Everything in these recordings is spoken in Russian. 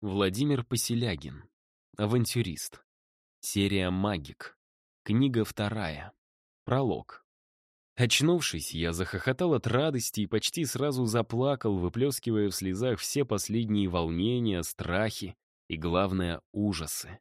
Владимир Поселягин. Авантюрист. Серия «Магик». Книга 2. Пролог. Очнувшись, я захохотал от радости и почти сразу заплакал, выплескивая в слезах все последние волнения, страхи и, главное, ужасы.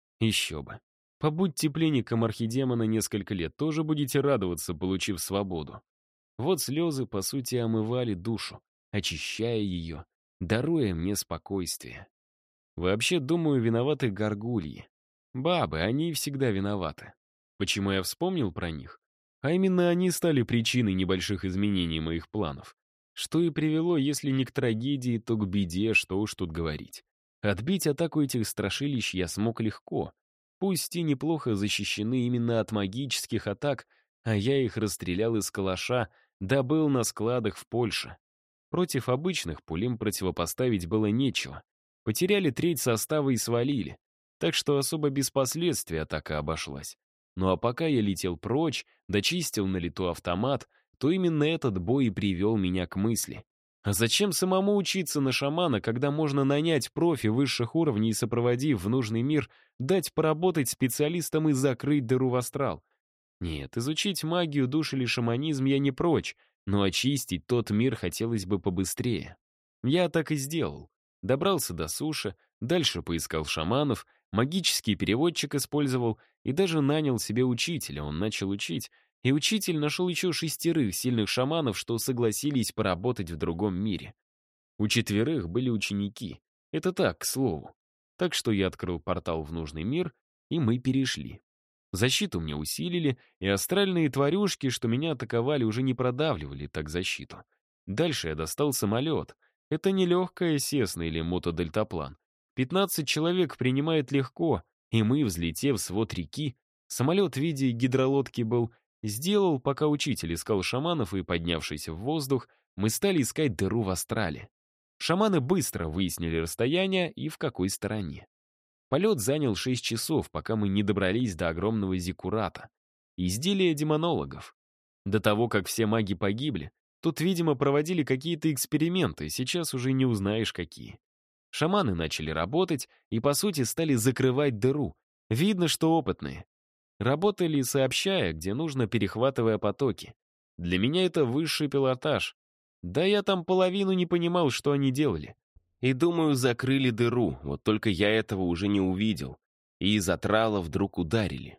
Еще бы. Побудьте пленником архидемона несколько лет, тоже будете радоваться, получив свободу. Вот слезы, по сути, омывали душу, очищая ее, даруя мне спокойствие. Вообще, думаю, виноваты горгульи. Бабы, они всегда виноваты. Почему я вспомнил про них? А именно они стали причиной небольших изменений моих планов. Что и привело, если не к трагедии, то к беде, что уж тут говорить. Отбить атаку этих страшилищ я смог легко. Пусть и неплохо защищены именно от магических атак, а я их расстрелял из калаша, добыл на складах в Польше. Против обычных пуль им противопоставить было нечего. Потеряли треть состава и свалили. Так что особо без последствий атака обошлась. Ну а пока я летел прочь, дочистил на лету автомат, то именно этот бой и привел меня к мысли. А зачем самому учиться на шамана, когда можно нанять профи высших уровней и, сопроводив в нужный мир, дать поработать специалистам и закрыть дыру в астрал? Нет, изучить магию, душ или шаманизм я не прочь, но очистить тот мир хотелось бы побыстрее. Я так и сделал. Добрался до суши, дальше поискал шаманов, магический переводчик использовал и даже нанял себе учителя. Он начал учить, и учитель нашел еще 6 сильных шаманов, что согласились поработать в другом мире. У 4 были ученики. Это так, к слову. Так что я открыл портал в нужный мир, и мы перешли. Защиту мне усилили, и астральные тварюшки, что меня атаковали, уже не продавливали так защиту. Дальше я достал самолет. Это не легкая Сесна или мотодельтаплан. 15 человек принимает легко, и мы, взлетев в свод реки, самолет в виде гидролодки был, сделал, пока учитель искал шаманов, и, поднявшись в воздух, мы стали искать дыру в астрале. Шаманы быстро выяснили расстояние и в какой стороне. Полет занял 6 часов, пока мы не добрались до огромного зиккурата. Изделие демонологов. До того, как все маги погибли, тут, видимо, проводили какие-то эксперименты, сейчас уже не узнаешь какие. Шаманы начали работать и, по сути, стали закрывать дыру. Видно, что опытные. Работали сообщая, где нужно, перехватывая потоки. Для меня это высший пилотаж. Да я там половину не понимал, что они делали. И, думаю, закрыли дыру, вот только я этого уже не увидел. И из атрала вдруг ударили.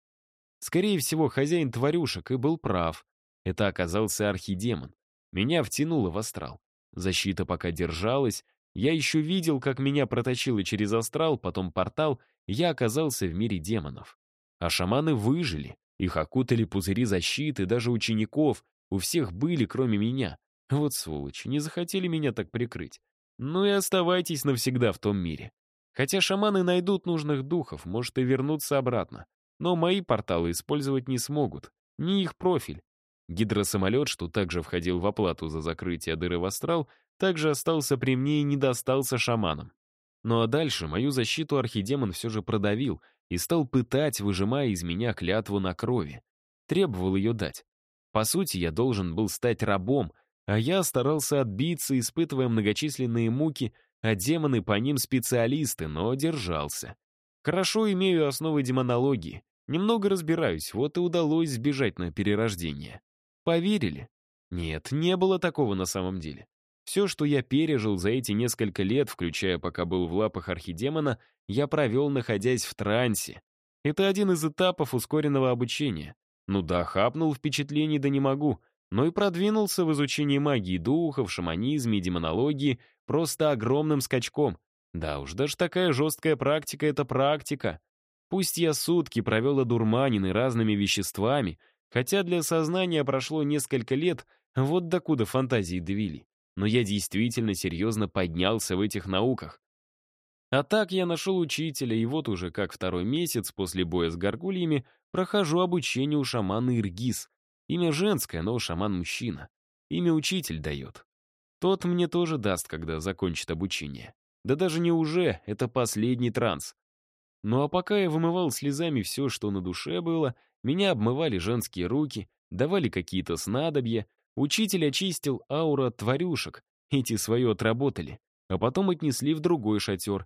Скорее всего, хозяин тварюшек и был прав. Это оказался архидемон. Меня втянуло в астрал. Защита пока держалась. Я еще видел, как меня протащило через астрал, потом портал, и я оказался в мире демонов. А шаманы выжили. Их окутали пузыри защиты, даже учеников. У всех были, кроме меня. Вот сволочи, не захотели меня так прикрыть. Ну и оставайтесь навсегда в том мире. Хотя шаманы найдут нужных духов, может и вернуться обратно. Но мои порталы использовать не смогут. Не их профиль. Гидросамолет, что также входил в оплату за закрытие дыры в астрал, также остался при мне и не достался шаманам. Ну а дальше мою защиту архидемон все же продавил и стал пытать, выжимая из меня клятву на крови. Требовал ее дать. По сути, я должен был стать рабом, а я старался отбиться, испытывая многочисленные муки, а демоны по ним специалисты, но держался. Хорошо имею основы демонологии. Немного разбираюсь, вот и удалось сбежать на перерождение. Поверили? Нет, не было такого на самом деле. Все, что я пережил за эти несколько лет, включая пока был в лапах архидемона, я провел, находясь в трансе. Это один из этапов ускоренного обучения. Ну да, хапнул впечатлений, да не могу, но и продвинулся в изучении магии духов, шаманизме и демонологии просто огромным скачком. Да уж, даже такая жесткая практика — это практика. Пусть я сутки провел одурманенный разными веществами, хотя для сознания прошло несколько лет, вот докуда фантазии довели. Но я действительно серьезно поднялся в этих науках. А так я нашел учителя, и вот уже как 2-й месяц после боя с горгульями прохожу обучение у шамана Иргиз. Имя женское, но шаман мужчина. Имя учитель дает. Тот мне тоже даст, когда закончит обучение. Да даже не уже, это последний транс. Ну а пока я вымывал слезами все, что на душе было, меня обмывали женские руки, давали какие-то снадобья, учитель очистил ауру от тварюшек, эти свое отработали, а потом отнесли в другой шатер,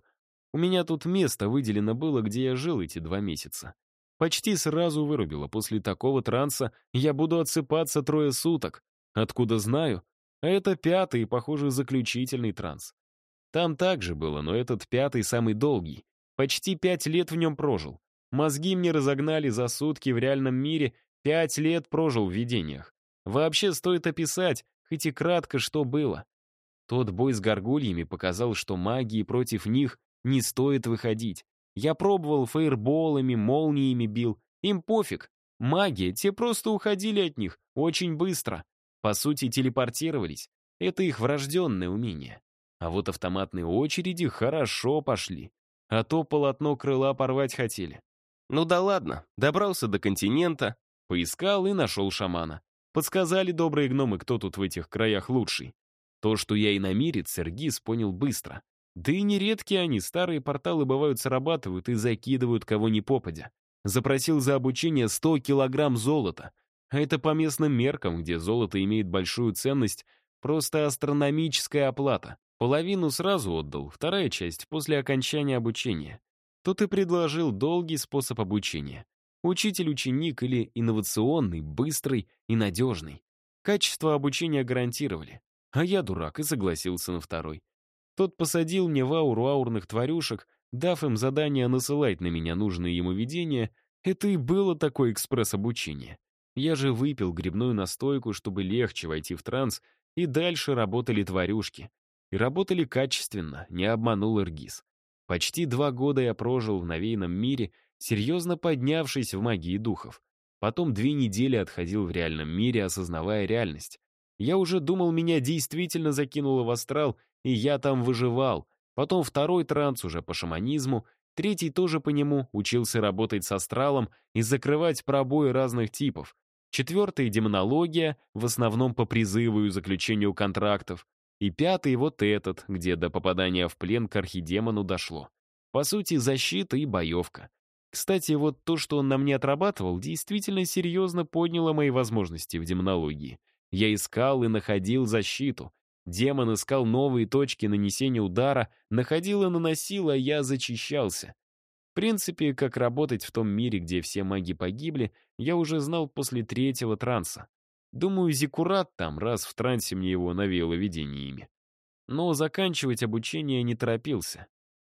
У меня тут место выделено было, где я жил эти 2 месяца. Почти сразу вырубило. После такого транса я буду отсыпаться 3 суток. Откуда знаю? А это 5-й и, похоже, заключительный транс. Там также было, но этот 5-й самый долгий. Почти 5 лет в нем прожил. Мозги мне разогнали за сутки в реальном мире, 5 лет прожил в видениях. Вообще стоит описать, хоть и кратко, что было. Тот бой с горгульями показал, что магии против них не стоит выходить. Я пробовал фейерболами, молниями бил. Им пофиг. Магия, те просто уходили от них очень быстро. По сути, телепортировались. Это их врожденное умение. А вот автоматные очереди хорошо пошли. А то полотно крыла порвать хотели. Ну да ладно, добрался до континента, поискал и нашел шамана. Подсказали добрые гномы, кто тут в этих краях лучший. То, что я иномирец, Эргис понял быстро. Да и нередки они, старые порталы бывают срабатывают и закидывают кого ни попадя. Запросил за обучение 100 килограмм золота. А это по местным меркам, где золото имеет большую ценность, просто астрономическая оплата. Половину сразу отдал, вторая часть после окончания обучения. Тут и предложил долгий способ обучения. Учитель-ученик или инновационный, быстрый и надежный. Качество обучения гарантировали. А я дурак и согласился на второй. Тот посадил мне в ауру аурных тварюшек, дав им задание насылать на меня нужные ему видения. Это и было такое экспресс-обучение. Я же выпил грибную настойку, чтобы легче войти в транс, и дальше работали тварюшки. И работали качественно, не обманул Эргис. Почти 2 года я прожил в навеянном мире, серьезно поднявшись в магии духов. Потом 2 недели отходил в реальном мире, осознавая реальность. Я уже думал, меня действительно закинуло в астрал, и я там выживал. Потом второй транс уже по шаманизму, третий тоже по нему, учился работать с астралом и закрывать пробои разных типов. Четвертый — демонология, в основном по призыву и заключению контрактов. И пятый — вот этот, где до попадания в плен к архидемону дошло. По сути, защита и боевка. Кстати, вот то, что он на мне отрабатывал, действительно серьезно подняло мои возможности в демонологии. Я искал и находил защиту. Демон искал новые точки нанесения удара, находил и наносил, а я зачищался. В принципе, как работать в том мире, где все маги погибли, я уже знал после 3-го транса. Думаю, Зиккурат там, раз в трансе мне его навеяло видениями. Но заканчивать обучение не торопился.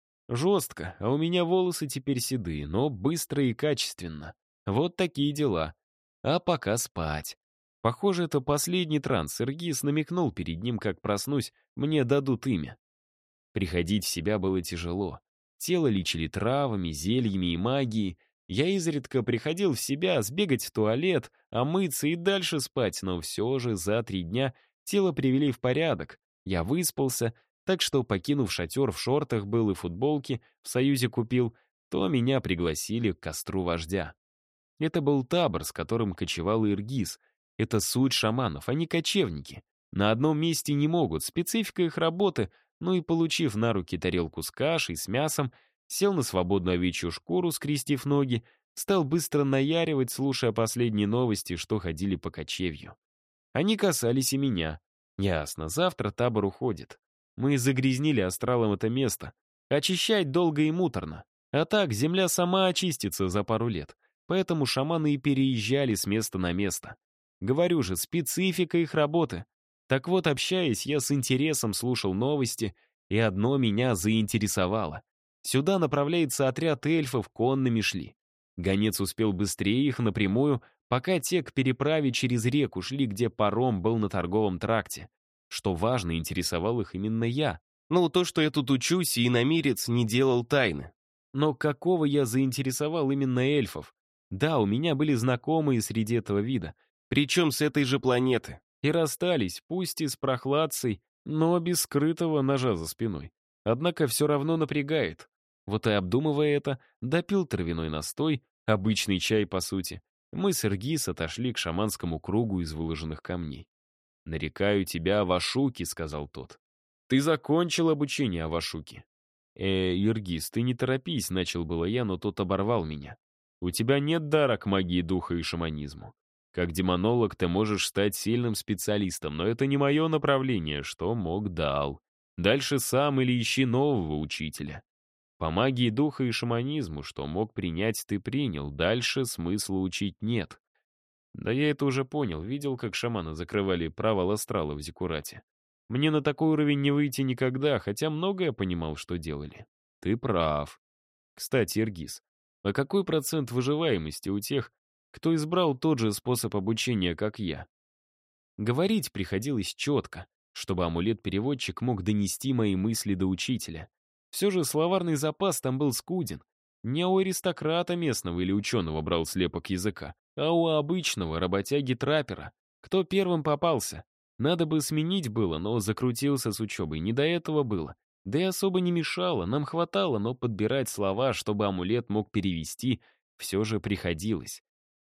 Жестко, а у меня волосы теперь седые, но быстро и качественно. Вот такие дела. А пока спать. Похоже, это последний транс. Эргис намекнул перед ним, как проснусь, мне дадут имя. Приходить в себя было тяжело. Тело лечили травами, зельями и магией. Я изредка приходил в себя, сбегать в туалет, омыться и дальше спать, но все же за 3 дня тело привели в порядок. Я выспался, так что, покинув шатер в шортах был и футболке, в Союзе купил, то меня пригласили к костру вождя. Это был табор, с которым кочевал Иргиз. Это суть шаманов, они кочевники. На одном месте не могут, специфика их работы, ну и получив на руки тарелку с кашей, с мясом, сел на свободную овечью шкуру, скрестив ноги, стал быстро наяривать, слушая последние новости, что ходили по кочевью. Они касались и меня. Ясно, завтра табор уходит. Мы загрязнили астралом это место. Очищать долго и муторно. А так, земля сама очистится за пару лет. Поэтому шаманы и переезжали с места на место. Говорю же, специфика их работы. Так вот, общаясь, я с интересом слушал новости, и одно меня заинтересовало. Сюда направляется отряд эльфов, конными шли. Гонец успел быстрее их напрямую, пока те к переправе через реку шли, где паром был на торговом тракте. Что важно, интересовал их именно я. Ну, то, что я тут учусь, и иномирец не делал тайны. Но какого я заинтересовал именно эльфов? Да, у меня были знакомые среди этого вида, причем с этой же планеты. И расстались, пусть и с прохладцей, но без скрытого ножа за спиной. Однако все равно напрягает. Вот и обдумывая это, допил травяной настой, обычный чай по сути. Мы с Эргис отошли к шаманскому кругу из выложенных камней. «Нарекаю тебя Авашуки», — сказал тот. «Ты закончил обучение Авашуки». Эргис, ты не торопись», — начал было я, но тот оборвал меня. «У тебя нет дара к магии духа и шаманизму. Как демонолог ты можешь стать сильным специалистом, но это не мое направление, что мог дал. Дальше сам или ищи нового учителя». По магии духа и шаманизму, что мог принять, ты принял, дальше смысла учить нет. Да я это уже понял, видел, как шаманы закрывали провал астрала в Зиккурате. Мне на такой уровень не выйти никогда, хотя многое понимал, что делали. Ты прав. Кстати, Иргиз, а какой процент выживаемости у тех, кто избрал тот же способ обучения, как я? Говорить приходилось четко, чтобы амулет-переводчик мог донести мои мысли до учителя. Все же словарный запас там был скуден. Не у аристократа местного или ученого брал слепок языка, а у обычного работяги-траппера. Кто первым попался? Надо бы сменить было, но закрутился с учебой, не до этого было. Да и особо не мешало, нам хватало, но подбирать слова, чтобы амулет мог перевести, все же приходилось.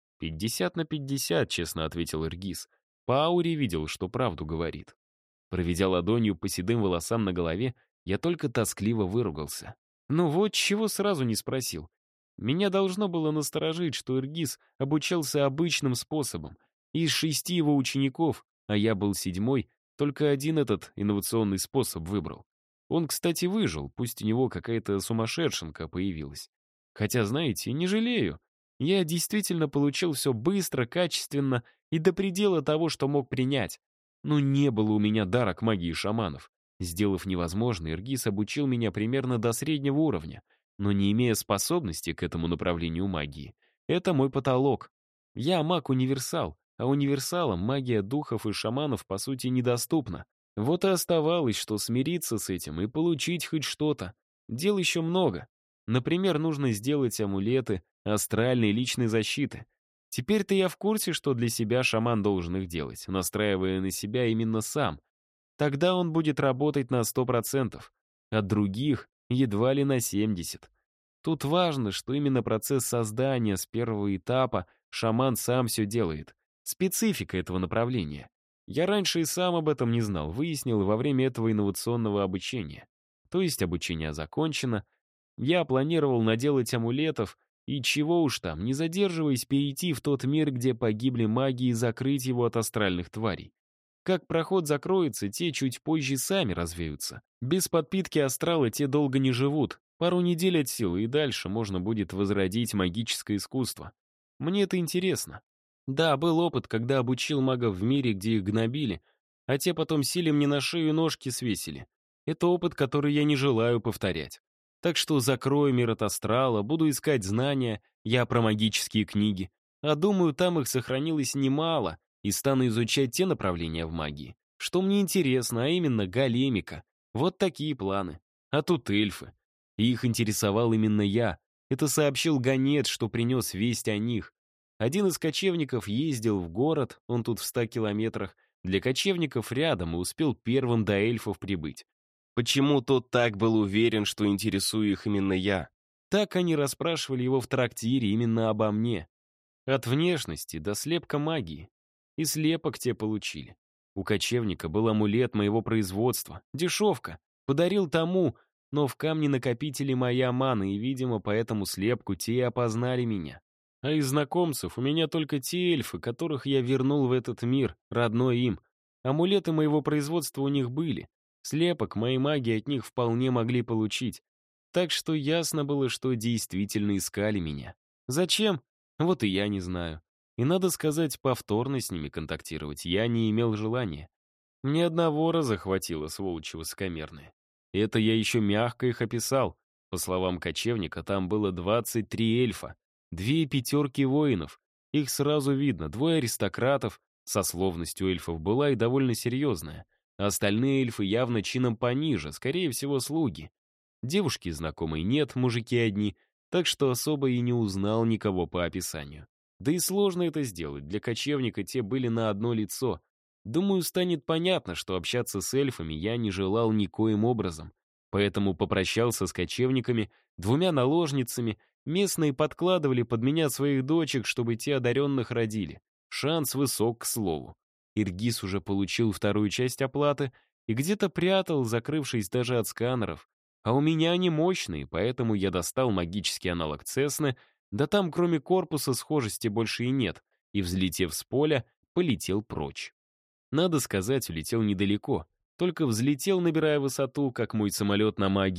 50/50, честно ответил Иргиз. По ауре видел, что правду говорит. Проведя ладонью по седым волосам на голове, я только тоскливо выругался. Ну вот, чего сразу не спросил. Меня должно было насторожить, что Иргиз обучался обычным способом. Из 6 его учеников, а я был 7-й, только один этот инновационный способ выбрал. Он, кстати, выжил, пусть у него какая-то сумасшедшенка появилась. Хотя, знаете, не жалею. Я действительно получил все быстро, качественно и до предела того, что мог принять. Но не было у меня дара к магии шаманов. Сделав невозможное, Иргиз обучил меня примерно до среднего уровня, но не имея способности к этому направлению магии. Это мой потолок. Я маг-универсал, а универсалам магия духов и шаманов по сути недоступна. Вот и оставалось, что смириться с этим и получить хоть что-то. Дел еще много. Например, нужно сделать амулеты астральной личной защиты. Теперь-то я в курсе, что для себя шаман должен их делать, настраивая на себя именно сам. Тогда он будет работать на 100%, от других едва ли на 70%. Тут важно, что именно процесс создания с первого этапа шаман сам все делает. Специфика этого направления. Я раньше и сам об этом не знал, выяснил во время этого инновационного обучения. То есть обучение закончено. Я планировал наделать амулетов, и чего уж там, не задерживаясь, перейти в тот мир, где погибли маги, и закрыть его от астральных тварей. Как проход закроется, те чуть позже сами развеются. Без подпитки астрала те долго не живут. Пару недель от силы, и дальше можно будет возродить магическое искусство. Мне это интересно. Да, был опыт, когда обучил магов в мире, где их гнобили, а те потом силе мне на шею ножки свесили. Это опыт, который я не желаю повторять. Так что закрою мир от астрала, буду искать знания, я про магические книги. А думаю, там их сохранилось немало, и стану изучать те направления в магии, что мне интересно, а именно големика. Вот такие планы. А тут эльфы. И их интересовал именно я. Это сообщил гонец, что принес весть о них. Один из кочевников ездил в город, он тут в 100 километрах, для кочевников рядом и успел первым до эльфов прибыть. Почему тот так был уверен, что интересую их именно я? Так они расспрашивали его в трактире именно обо мне. От внешности до слепка магии. И слепок те получили. У кочевника был амулет моего производства, дешевка. Подарил тому, но в камне накопители моя мана, и, видимо, по этому слепку те и опознали меня. А из знакомцев у меня только те эльфы, которых я вернул в этот мир, родной им. Амулеты моего производства у них были. Слепок моей магии от них вполне могли получить. Так что ясно было, что действительно искали меня. Зачем? Вот и я не знаю. И надо сказать, повторно с ними контактировать я не имел желания. Мне одного раза хватило, сволочи высокомерные. Это я еще мягко их описал. По словам кочевника, там было 23 эльфа, 2 пятерки воинов. Их сразу видно, 2 аристократов, сословность у эльфов была и довольно серьезная. А остальные эльфы явно чином пониже, скорее всего, слуги. Девушки знакомой нет, мужики одни, так что особо и не узнал никого по описанию. Да и сложно это сделать, для кочевника те были на одно лицо. Думаю, станет понятно, что общаться с эльфами я не желал никоим образом. Поэтому попрощался с кочевниками, 2 наложницами, местные подкладывали под меня своих дочек, чтобы те одаренных родили. Шанс высок, к слову. Иргиз уже получил 2-ю часть оплаты и где-то прятал, закрывшись даже от сканеров. А у меня они мощные, поэтому я достал магический аналог Цесны, да там кроме корпуса схожести больше и нет, и, взлетев с поля, полетел прочь. Надо сказать, улетел недалеко, только взлетел, набирая высоту, как мой самолет на магии,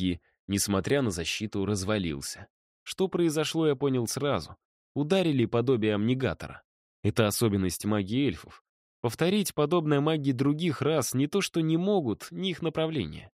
несмотря на защиту, развалился. Что произошло, я понял сразу. Ударили подобие амнигатора. Это особенность магии эльфов. Повторить подобное магии других рас не то что не могут, не их направление.